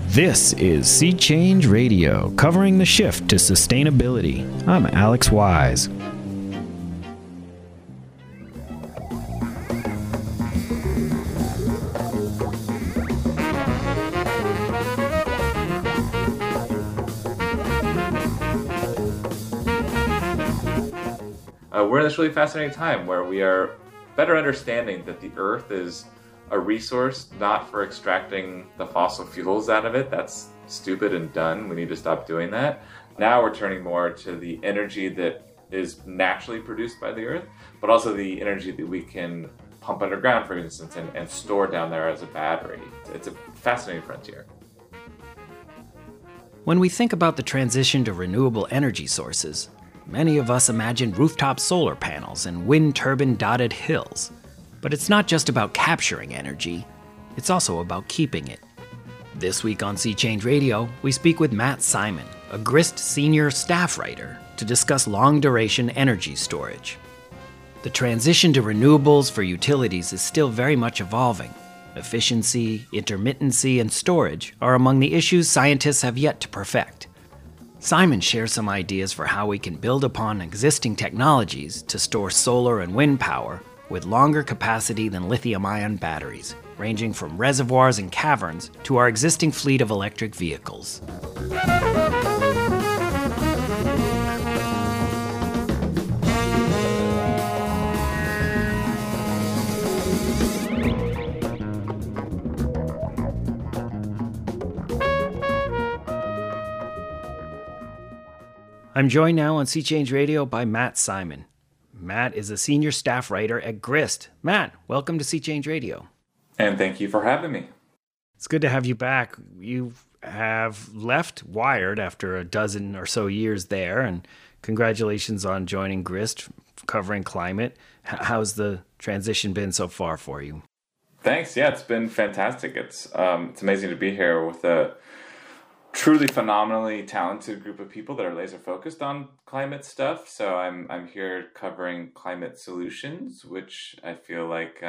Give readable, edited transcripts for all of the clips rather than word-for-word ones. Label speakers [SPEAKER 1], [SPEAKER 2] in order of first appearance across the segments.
[SPEAKER 1] This is Sea Change Radio, covering the shift to sustainability. I'm Alex Wise.
[SPEAKER 2] We're in this really fascinating time where we are better understanding that the Earth is a resource not for extracting the fossil fuels out of it. That's stupid and done. We need to stop doing that. Now we're turning more to the energy that is naturally produced by the Earth, but also the energy that we can pump underground, for instance, and store down there as a battery. It's a fascinating frontier.
[SPEAKER 1] When we think about the transition to renewable energy sources, many of us imagine rooftop solar panels and wind turbine-dotted hills. But it's not just about capturing energy, it's also about keeping it. This week on Sea Change Radio, we speak with Matt Simon, a GRIST senior staff writer, to discuss long-duration energy storage. The transition to renewables for utilities is still very much evolving. Efficiency, intermittency, and storage are among the issues scientists have yet to perfect. Simon shares some ideas for how we can build upon existing technologies to store solar and wind power with longer capacity than lithium-ion batteries, ranging from reservoirs and caverns to our existing fleet of electric vehicles. I'm joined now on Sea Change Radio by Matt Simon. Matt is a senior staff writer at GRIST. Matt, welcome to Sea Change Radio.
[SPEAKER 2] And thank you for having me.
[SPEAKER 1] It's good to have you back. You have left Wired after a dozen or so years there, and congratulations on joining GRIST, covering climate. How's the transition been so far for you?
[SPEAKER 2] Thanks. Yeah, it's been fantastic. It's amazing to be here with a truly phenomenally talented group of people that are laser focused on climate stuff. So I'm here covering climate solutions, which I feel like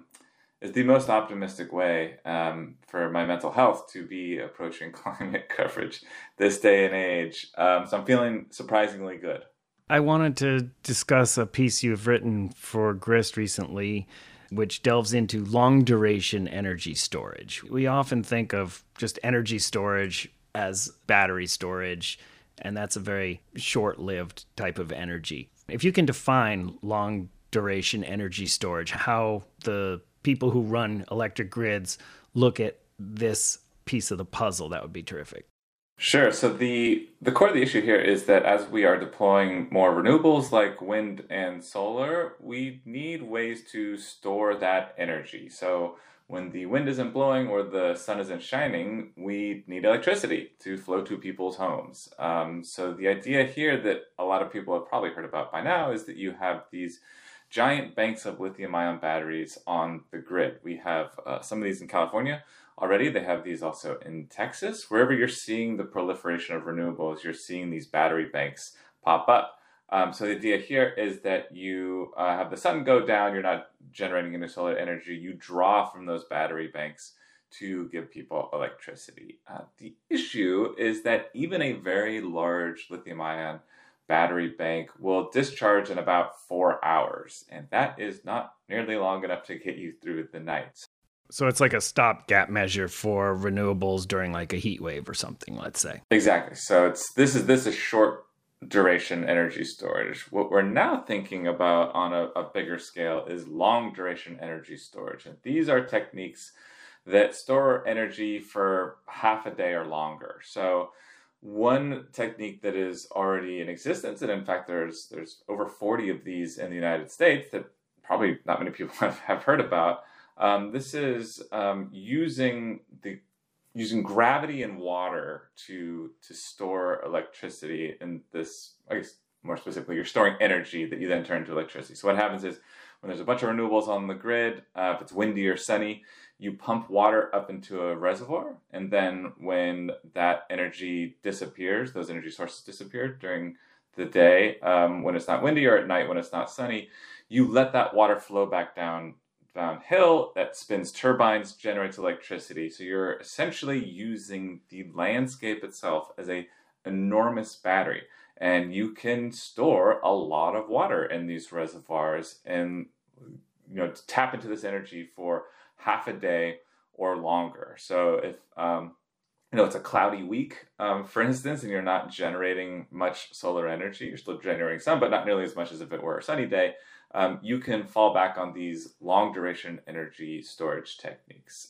[SPEAKER 2] is the most optimistic way for my mental health to be approaching climate coverage this day and age. So I'm feeling surprisingly good.
[SPEAKER 1] I wanted to discuss a piece you've written for GRIST recently, which delves into long duration energy storage. We often think of just energy storage as battery storage, and that's a very short-lived type of energy. If you can define long-duration energy storage, how the people who run electric grids look at this piece of the puzzle, that would be terrific.
[SPEAKER 2] Sure. So the core of the issue here is that as we are deploying more renewables like wind and solar, we need ways to store that energy. So when the wind isn't blowing or the sun isn't shining, we need electricity to flow to people's homes. So the idea here that a lot of people have probably heard about by now is that you have these giant banks of lithium-ion batteries on the grid. We have some of these in California already. They have these also in Texas. Wherever you're seeing the proliferation of renewables, you're seeing these battery banks pop up. So the idea here is that you have the sun go down, you're not generating any solar energy, you draw from those battery banks to give people electricity. The issue is that even a very large lithium-ion battery bank will discharge in about 4 hours, and that is not nearly long enough to get you through the night.
[SPEAKER 1] So it's like a stopgap measure for renewables during like a heat wave or something, let's say.
[SPEAKER 2] Exactly. So this is short duration energy storage. What we're now thinking about on a bigger scale is long duration energy storage. And these are techniques that store energy for half a day or longer. So one technique that is already in existence, and in fact there's over 40 of these in the United States that probably not many people have heard about. This is using gravity and water to store electricity in this, I guess more specifically, you're storing energy that you then turn into electricity. So what happens is when there's a bunch of renewables on the grid, if it's windy or sunny, you pump water up into a reservoir. And then when that energy disappears, those energy sources disappear during the day, when it's not windy or at night when it's not sunny, you let that water flow back down downhill that spins turbines, generates electricity. So you're essentially using the landscape itself as a enormous battery. And you can store a lot of water in these reservoirs and to tap into this energy for half a day or longer. So if it's a cloudy week, for instance, and you're not generating much solar energy, you're still generating some, but not nearly as much as if it were a sunny day, you can fall back on these long duration energy storage techniques.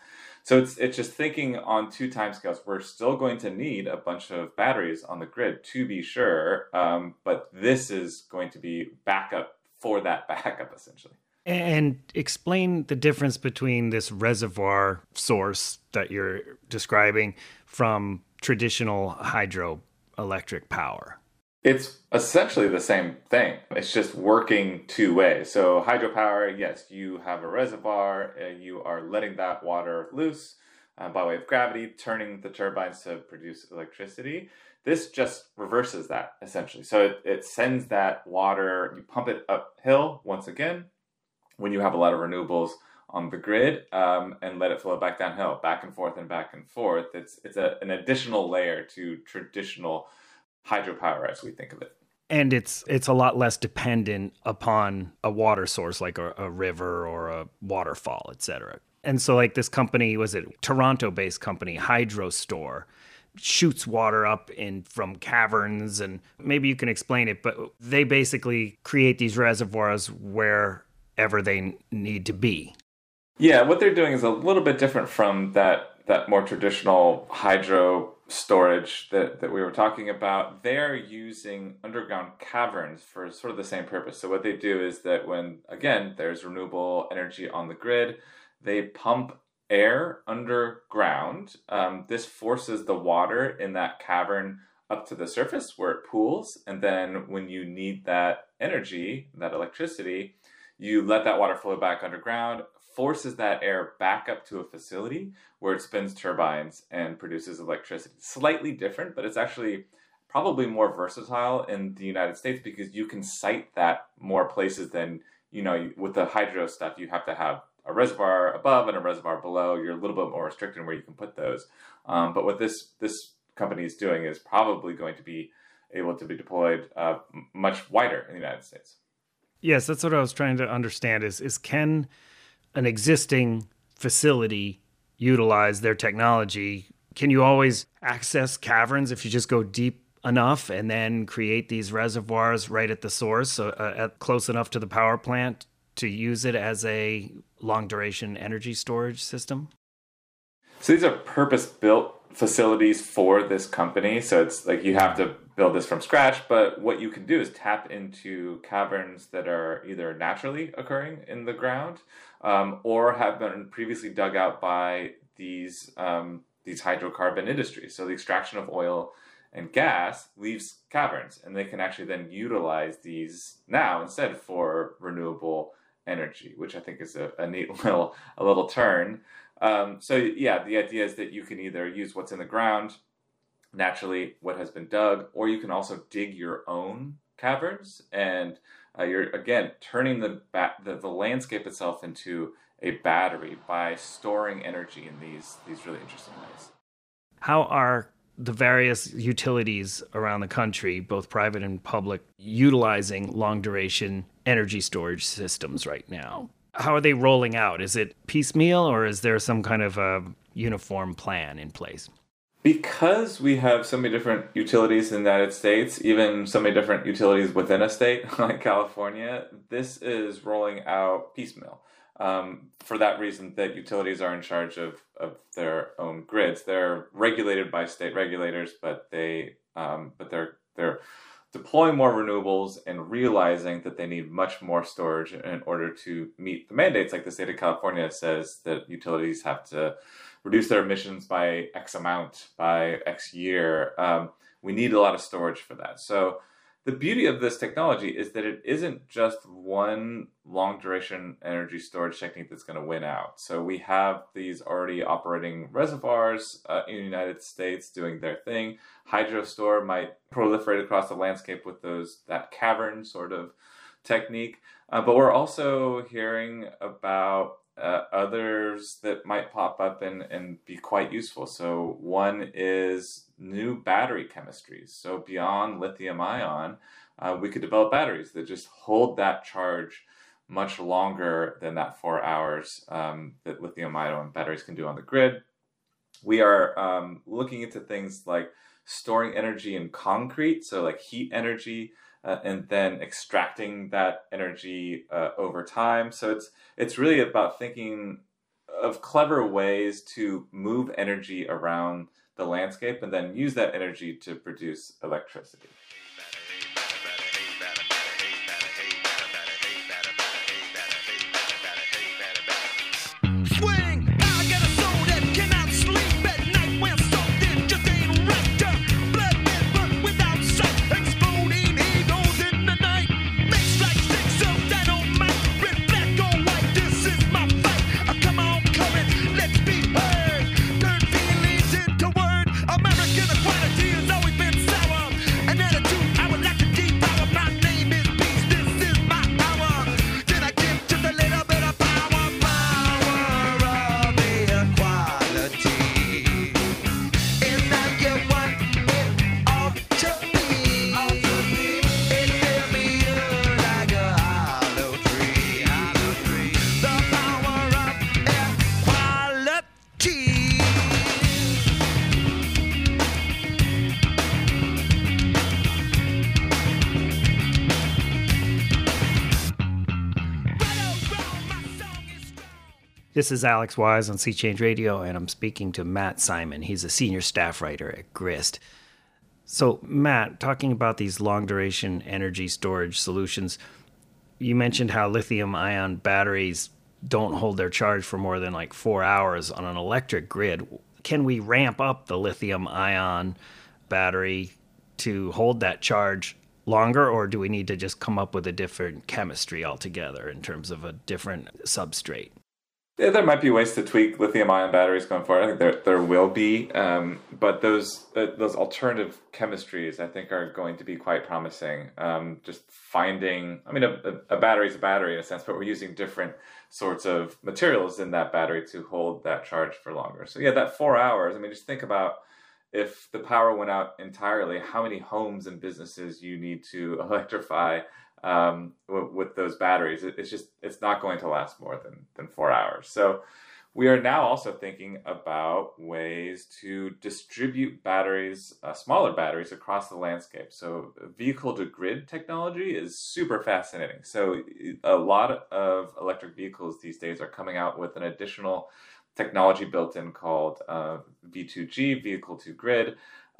[SPEAKER 2] So it's just thinking on two timescales. We're still going to need a bunch of batteries on the grid, to be sure, but this is going to be backup for that backup, essentially.
[SPEAKER 1] And explain the difference between this reservoir source that you're describing from traditional hydroelectric power.
[SPEAKER 2] It's essentially the same thing. It's just working two ways. So hydropower, yes, you have a reservoir, you are letting that water loose by way of gravity, turning the turbines to produce electricity. This just reverses that, essentially. So it sends that water, you pump it uphill once again, when you have a lot of renewables on the grid, and let it flow back downhill, back and forth and back and forth. It's an additional layer to traditional hydropower as we think of it.
[SPEAKER 1] And it's a lot less dependent upon a water source like a river or a waterfall, et cetera. And so like this company, was it Toronto-based company, HydroStore, shoots water up from caverns, and maybe you can explain it, but they basically create these reservoirs wherever they need to be.
[SPEAKER 2] Yeah, what they're doing is a little bit different from that more traditional hydro storage that we were talking about. They're using underground caverns for sort of the same purpose. So what they do is that when, again, there's renewable energy on the grid, they pump air underground. This forces the water in that cavern up to the surface where it pools. And then when you need that energy, that electricity, you let that water flow back underground, forces that air back up to a facility where it spins turbines and produces electricity. Slightly different, but it's actually probably more versatile in the United States because you can site that more places than, with the hydro stuff, you have to have a reservoir above and a reservoir below. You're a little bit more restricted in where you can put those. But what this company is doing is probably going to be able to be deployed much wider in the United States.
[SPEAKER 1] Yes, that's what I was trying to understand is can an existing facility utilize their technology? Can you always access caverns if you just go deep enough and then create these reservoirs right at the source, close enough to the power plant to use it as a long duration energy storage system?
[SPEAKER 2] So these are purpose-built facilities for this company. So it's like you have to build this from scratch, but what you can do is tap into caverns that are either naturally occurring in the ground or have been previously dug out by these hydrocarbon industries. So the extraction of oil and gas leaves caverns, and they can actually then utilize these now instead for renewable energy, which I think is a neat little turn. So yeah, the idea is that you can either use what's in the ground, naturally what has been dug, or you can also dig your own caverns, and you're again turning the landscape itself into a battery by storing energy in these really interesting ways.
[SPEAKER 1] How are the various utilities around the country, both private and public, utilizing long duration energy storage systems right now? How are they rolling out? Is it piecemeal, or is there some kind of a uniform plan in place?
[SPEAKER 2] Because we have so many different utilities in the United States, even so many different utilities within a state like California, this is rolling out piecemeal. For that reason, that utilities are in charge of their own grids. They're regulated by state regulators, but they're deploying more renewables and realizing that they need much more storage in order to meet the mandates. Like the state of California says that utilities have to reduce their emissions by X amount by X year. We need a lot of storage for that. So the beauty of this technology is that it isn't just one long duration energy storage technique that's going to win out. So we have these already operating reservoirs in the United States doing their thing. HydroStore might proliferate across the landscape with that cavern sort of technique. But we're also hearing about others that might pop up and be quite useful. So one is new battery chemistries. So beyond lithium ion, we could develop batteries that just hold that charge much longer than that 4 hours that lithium ion batteries can do on the grid. We are looking into things like storing energy in concrete, so like heat energy, and then extracting that energy over time. So it's really about thinking of clever ways to move energy around the landscape and then use that energy to produce electricity.
[SPEAKER 1] This is Alex Wise on Sea Change Radio, and I'm speaking to Matt Simon. He's a senior staff writer at GRIST. So, Matt, talking about these long-duration energy storage solutions, you mentioned how lithium-ion batteries don't hold their charge for more than like 4 hours on an electric grid. Can we ramp up the lithium-ion battery to hold that charge longer, or do we need to just come up with a different chemistry altogether in terms of a different substrate?
[SPEAKER 2] Yeah, there might be ways to tweak lithium-ion batteries going forward. I think there will be, but those alternative chemistries I think are going to be quite promising. Just finding, I mean, a battery is a battery in a sense, but we're using different sorts of materials in that battery to hold that charge for longer. So yeah, that 4 hours. I mean, just think about if the power went out entirely, how many homes and businesses you need to electrify with those batteries. It's not going to last more than 4 hours. So we are now also thinking about ways to distribute batteries, smaller batteries, across the landscape. So vehicle to grid technology is super fascinating. So a lot of electric vehicles these days are coming out with an additional technology built in called V2G, vehicle to grid.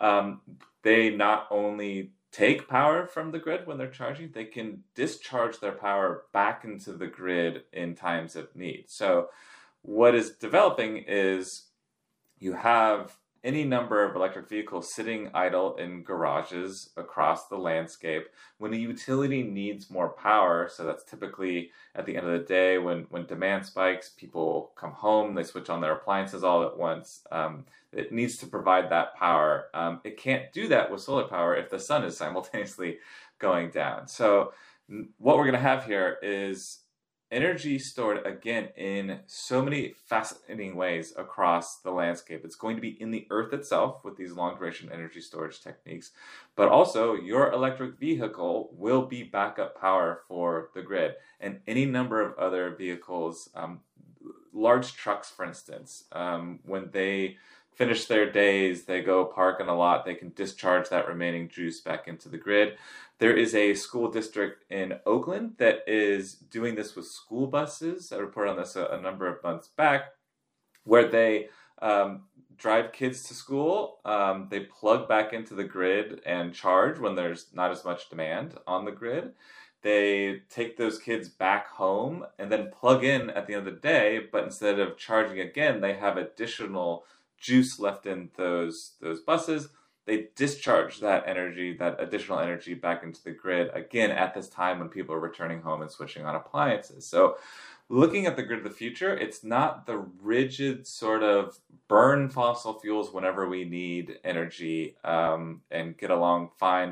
[SPEAKER 2] They not only take power from the grid when they're charging, they can discharge their power back into the grid in times of need. So what is developing is you have any number of electric vehicles sitting idle in garages across the landscape. When a utility needs more power, so that's typically at the end of the day when demand spikes, people come home, they switch on their appliances all at once. It needs to provide that power. It can't do that with solar power if the sun is simultaneously going down. So what we're going to have here is energy stored, again, in so many fascinating ways across the landscape. It's going to be in the earth itself with these long-duration energy storage techniques, but also your electric vehicle will be backup power for the grid, and any number of other vehicles, large trucks, for instance, when they finish their days, they go park in a lot, they can discharge that remaining juice back into the grid. There is a school district in Oakland that is doing this with school buses. I reported on this a number of months back, where they drive kids to school, they plug back into the grid and charge when there's not as much demand on the grid. They take those kids back home and then plug in at the end of the day, but instead of charging again, they have additional juice left in those buses. They discharge that energy, that additional energy, back into the grid, again, at this time when people are returning home and switching on appliances. So looking at the grid of the future, it's not the rigid sort of burn fossil fuels whenever we need energy and get along fine, but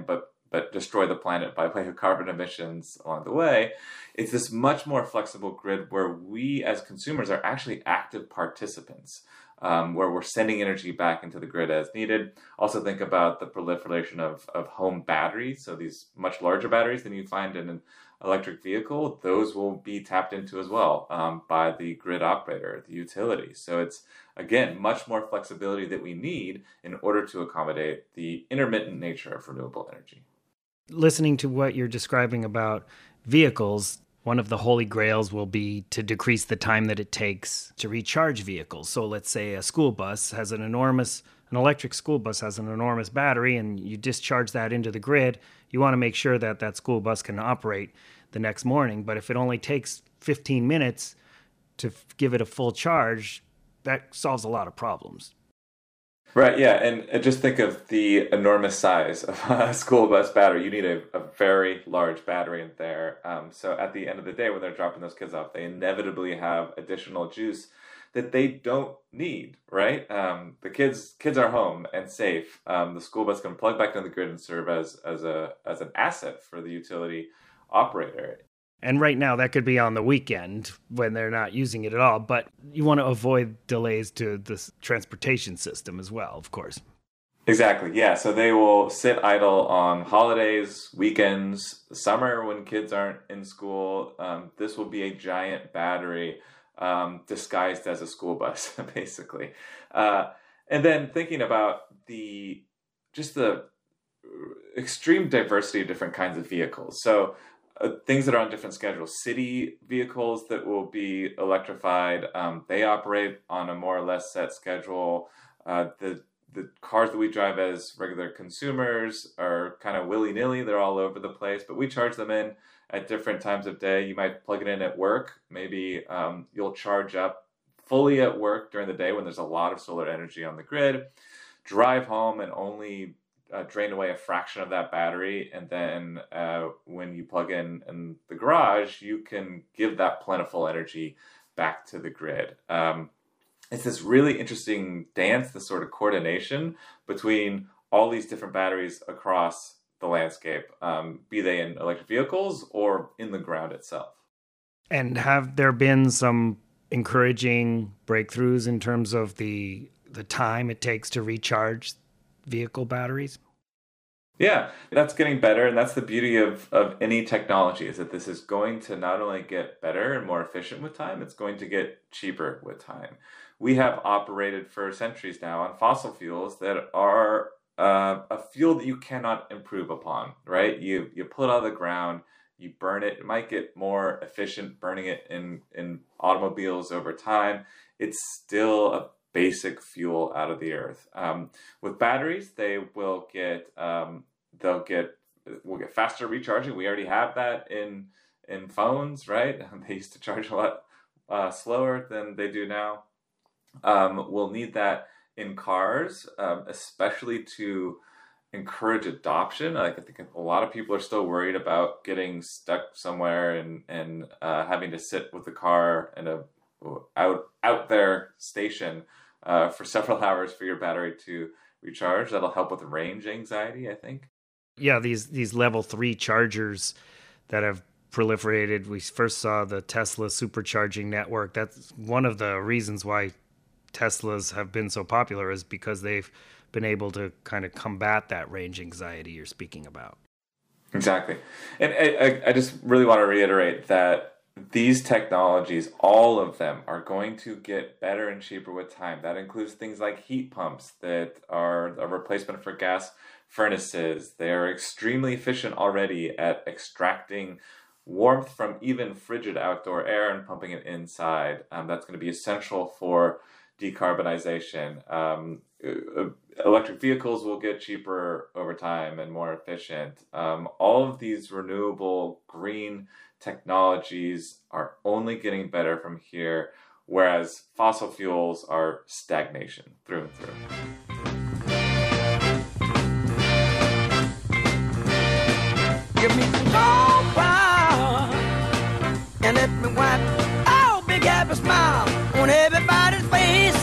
[SPEAKER 2] but destroy the planet by way of carbon emissions along the way. It's this much more flexible grid where we as consumers are actually active participants, where we're sending energy back into the grid as needed. Also think about the proliferation of home batteries. So these much larger batteries than you find in an electric vehicle, those will be tapped into as well by the grid operator, the utility. So it's, again, much more flexibility that we need in order to accommodate the intermittent nature of renewable energy.
[SPEAKER 1] Listening to what you're describing about vehicles, one of the holy grails will be to decrease the time that it takes to recharge vehicles. So let's say a school bus has an electric school bus has an enormous battery, and you discharge that into the grid. You want to make sure that that school bus can operate the next morning. But if it only takes 15 minutes to give it a full charge, that solves a lot of problems.
[SPEAKER 2] Right, yeah, and just think of the enormous size of a school bus battery. You need a very large battery in there. So at the end of the day, when they're dropping those kids off, they inevitably have additional juice that they don't need, right? The kids are home and safe. The school bus can plug back into the grid and serve as an asset for the utility operator.
[SPEAKER 1] And right now, that could be on the weekend when they're not using it at all. But you want to avoid delays to the transportation system as well, of course.
[SPEAKER 2] Exactly, yeah. So they will sit idle on holidays, weekends, summer when kids aren't in school. This will be a giant battery disguised as a school bus, basically. And then thinking about the extreme diversity of different kinds of vehicles. So things that are on different schedules. City vehicles that will be electrified, they operate on a more or less set schedule. The cars that we drive as regular consumers are kind of willy-nilly. They're all over the place, but we charge them in at different times of day. You might plug it in at work. Maybe you'll charge up fully at work during the day when there's a lot of solar energy on the grid. Drive home and only drain away a fraction of that battery, and then when you plug in the garage, you can give that plentiful energy back to the grid. It's this really interesting dance, this sort of coordination between all these different batteries across the landscape, be they in electric vehicles or in the ground itself.
[SPEAKER 1] And have there been some encouraging breakthroughs in terms of the time it takes to recharge vehicle batteries?
[SPEAKER 2] Yeah, that's getting better, and that's the beauty of any technology, is that this is going to not only get better and more efficient with time, it's going to get cheaper with time. We have operated for centuries now on fossil fuels that are a fuel that you cannot improve upon, right? You pull it out of the ground, you burn it. It might get more efficient burning it in automobiles over time. It's still a basic fuel out of the earth. With batteries, we'll get faster recharging. We already have that in phones, right? They used to charge a lot slower than they do now. We'll need that in cars, especially to encourage adoption. I think a lot of people are still worried about getting stuck somewhere and having to sit with the car in a out there station for several hours for your battery to recharge. That'll help with range anxiety, I think.
[SPEAKER 1] Yeah, these level 3 chargers that have proliferated. We first saw the Tesla supercharging network. That's one of the reasons why Teslas have been so popular, is because they've been able to kind of combat that range anxiety you're speaking about.
[SPEAKER 2] Exactly. And I just really want to reiterate that these technologies, all of them, are going to get better and cheaper with time. That includes things like heat pumps that are a replacement for gas furnaces. They are extremely efficient already at extracting warmth from even frigid outdoor air and pumping it inside. That's going to be essential for decarbonization. Electric vehicles will get cheaper over time and more efficient. All of these renewable green technologies are only getting better from here, whereas fossil fuels are stagnation through and through.
[SPEAKER 3] Give me some gold power and let me wipe all big happy smile on everybody's face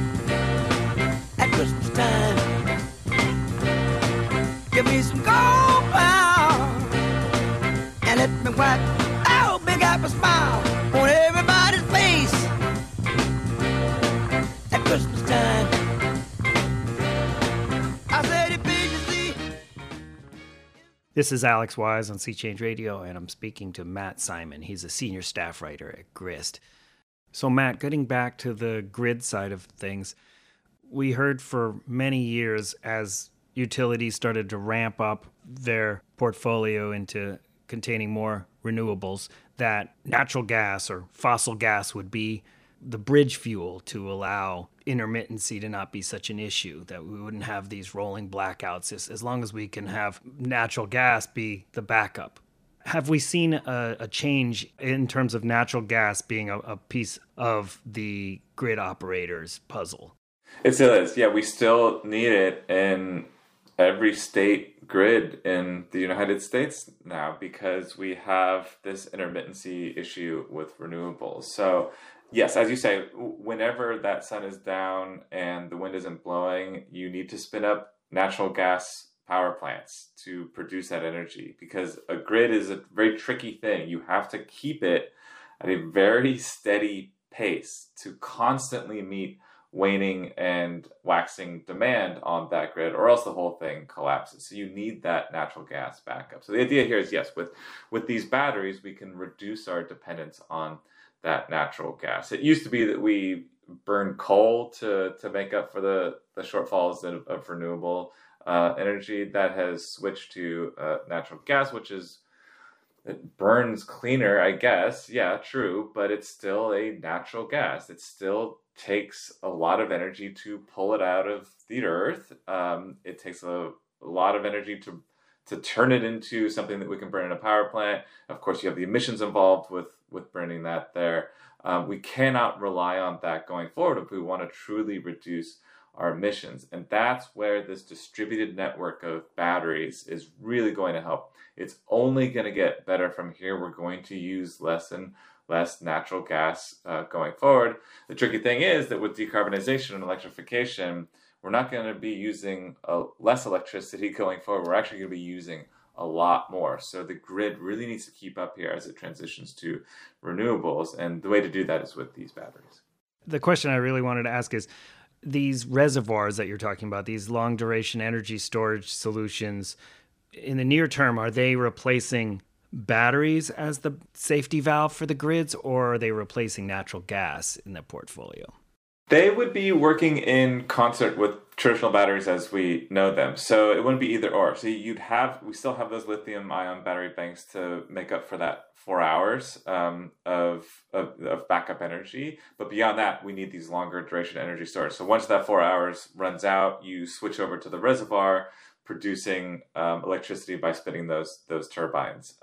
[SPEAKER 3] at Christmas time. Give me some gold
[SPEAKER 1] This is Alex Wise on Sea Change Radio, and I'm speaking to Matt Simon. He's a senior staff writer at GRIST. So Matt, getting back to the grid side of things, we heard for many years as utilities started to ramp up their portfolio into containing more renewables that natural gas or fossil gas would be the bridge fuel to allow intermittency to not be such an issue, that we wouldn't have these rolling blackouts as long as we can have natural gas be the backup. Have we seen a change in terms of natural gas being a piece of the grid operators' puzzle?
[SPEAKER 2] It still is. Yeah, we still need it in every state grid in the United States now because we have this intermittency issue with renewables. So yes, as you say, whenever that sun is down and the wind isn't blowing, you need to spin up natural gas power plants to produce that energy because a grid is a very tricky thing. You have to keep it at a very steady pace to constantly meet waning and waxing demand on that grid, or else the whole thing collapses. So you need that natural gas backup. So the idea here is, yes, with these batteries, we can reduce our dependence on that natural gas. It used to be that we burn coal to make up for the shortfalls of renewable energy. That has switched to natural gas, it burns cleaner, I guess. Yeah, true, but it's still a natural gas. It still takes a lot of energy to pull it out of the earth. It takes a lot of energy to turn it into something that we can burn in a power plant. Of course, you have the emissions involved with burning that there. We cannot rely on that going forward if we want to truly reduce our emissions. And that's where this distributed network of batteries is really going to help. It's only going to get better from here. We're going to use less and less natural gas going forward. The tricky thing is that with decarbonization and electrification, we're not going to be using less electricity going forward. We're actually going to be using a lot more. So the grid really needs to keep up here as it transitions to renewables. And the way to do that is with these batteries.
[SPEAKER 1] The question I really wanted to ask is, these reservoirs that you're talking about, these long duration energy storage solutions, in the near term, are they replacing batteries as the safety valve for the grids, or are they replacing natural gas in the portfolio?
[SPEAKER 2] They would be working in concert with traditional batteries as we know them. So it wouldn't be either or. So we still have those lithium ion battery banks to make up for that 4 hours of backup energy. But beyond that, we need these longer duration energy storage. So once that 4 hours runs out, you switch over to the reservoir, producing electricity by spinning those turbines.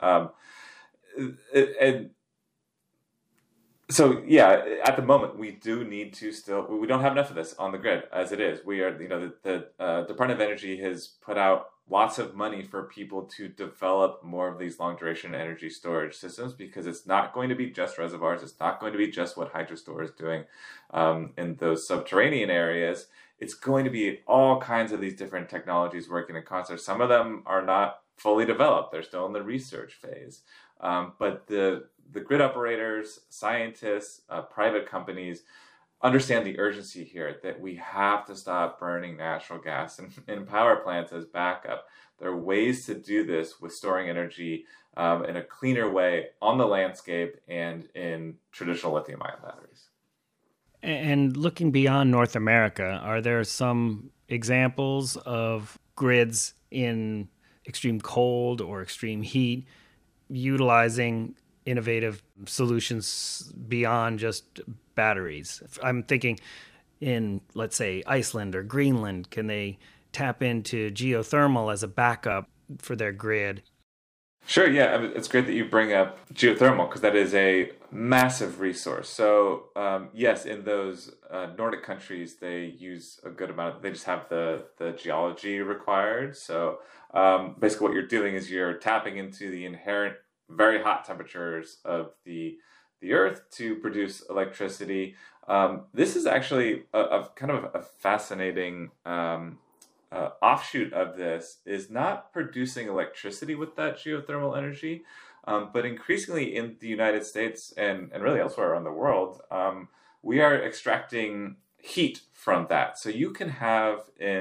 [SPEAKER 2] So yeah, at the moment we do need to we don't have enough of this on the grid as it is. We are, the Department of Energy has put out lots of money for people to develop more of these long duration energy storage systems because it's not going to be just reservoirs. It's not going to be just what HydroStor is doing in those subterranean areas. It's going to be all kinds of these different technologies working in concert. Some of them are not fully developed. They're still in the research phase. But the grid operators, scientists, private companies understand the urgency here that we have to stop burning natural gas in power plants as backup. There are ways to do this with storing energy in a cleaner way on the landscape and in traditional lithium-ion batteries.
[SPEAKER 1] And looking beyond North America, are there some examples of grids in extreme cold or extreme heat utilizing innovative solutions beyond just batteries? I'm thinking in, let's say, Iceland or Greenland, can they tap into geothermal as a backup for their grid?
[SPEAKER 2] Sure, yeah. I mean, it's great that you bring up geothermal because that is a massive resource. So yes, in those Nordic countries, they use a good amount. They just have the geology required. So basically what you're doing is you're tapping into the inherent very hot temperatures of the earth to produce electricity. This is actually a kind of a fascinating offshoot of this is not producing electricity with that geothermal energy, but increasingly in the United States and really elsewhere around the world, we are extracting heat from that. So you can have in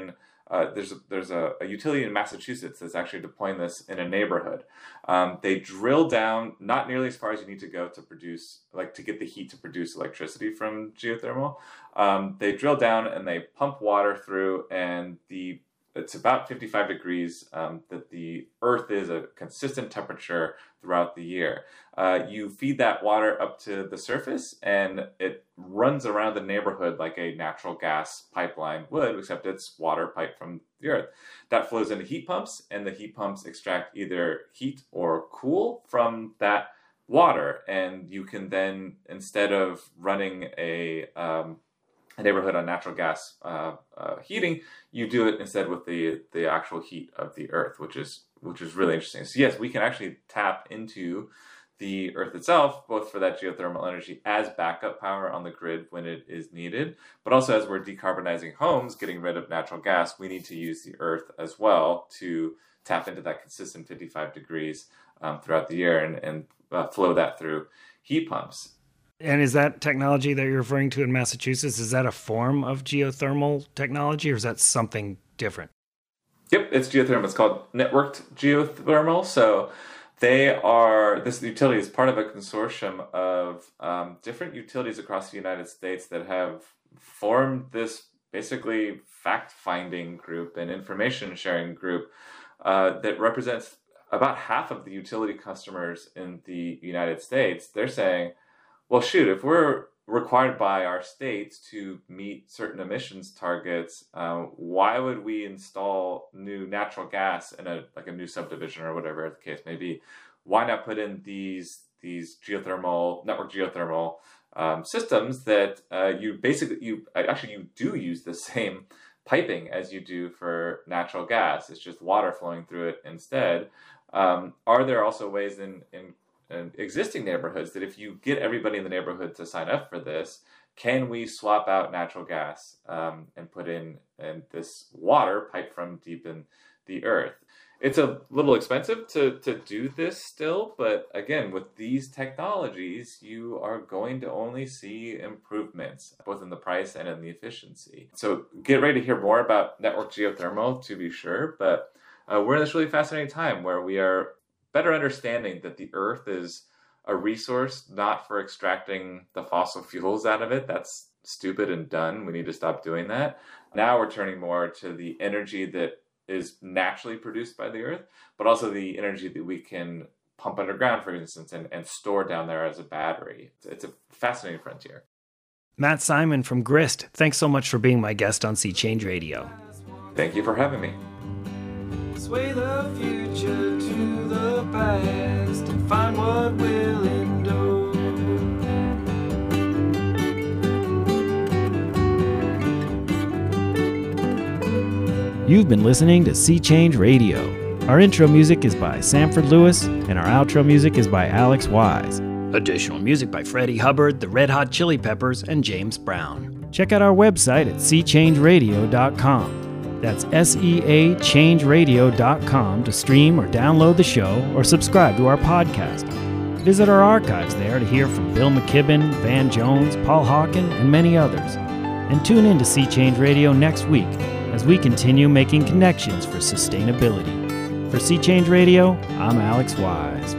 [SPEAKER 2] there's a utility in Massachusetts that's actually deploying this in a neighborhood. They drill down not nearly as far as you need to go to produce, like to get the heat to produce electricity from geothermal. They drill down and they pump water through, and it's about 55 degrees that the earth is a consistent temperature throughout the year. You feed that water up to the surface and it runs around the neighborhood like a natural gas pipeline would, except it's water piped from the earth. That flows into heat pumps, and the heat pumps extract either heat or cool from that water. And you can then, instead of running a neighborhood on natural gas heating, you do it instead with the actual heat of the earth, which is really interesting. So yes, we can actually tap into the earth itself, both for that geothermal energy as backup power on the grid when it is needed, but also as we're decarbonizing homes, getting rid of natural gas, we need to use the earth as well to tap into that consistent 55 degrees throughout the year and flow that through heat pumps.
[SPEAKER 4] And is that technology that you're referring to in Massachusetts, is that a form of geothermal technology, or is that something different?
[SPEAKER 2] Yep, it's geothermal. It's called networked geothermal. So this utility is part of a consortium of different utilities across the United States that have formed this basically fact-finding group and information-sharing group that represents about half of the utility customers in the United States. They're saying, well, shoot, if we're required by our states to meet certain emissions targets, why would we install new natural gas in a new subdivision or whatever the case may be? Why not put in these network geothermal systems that you do use the same piping as you do for natural gas? It's just water flowing through it instead. Are there also ways in existing neighborhoods that if you get everybody in the neighborhood to sign up for this, can we swap out natural gas and put in this water piped from deep in the earth? It's a little expensive to do this still, but again, with these technologies, you are going to only see improvements, both in the price and in the efficiency. So get ready to hear more about network geothermal, to be sure, but we're in this really fascinating time where we are better understanding that the earth is a resource not for extracting the fossil fuels out of it. That's stupid and done. We need to stop doing that. Now we're turning more to the energy that is naturally produced by the earth, but also the energy that we can pump underground, for instance, and store down there as a battery. It's a fascinating frontier.
[SPEAKER 4] Matt Simon from Grist, thanks so much for being my guest on Sea Change Radio.
[SPEAKER 2] Thank you for having me.
[SPEAKER 3] Sway the future to the past and find what will endure.
[SPEAKER 4] You've been listening to Sea Change Radio. Our intro music is by Sanford Lewis, and our outro music is by Alex Wise.
[SPEAKER 1] Additional music by Freddie Hubbard, the Red Hot Chili Peppers, and James Brown.
[SPEAKER 4] Check out our website at seachangeradio.com. That's seachangeradio.com to stream or download the show or subscribe to our podcast. Visit our archives there to hear from Bill McKibben, Van Jones, Paul Hawken, and many others. And tune in to Sea Change Radio next week as we continue making connections for sustainability. For Sea Change Radio, I'm Alex Wise.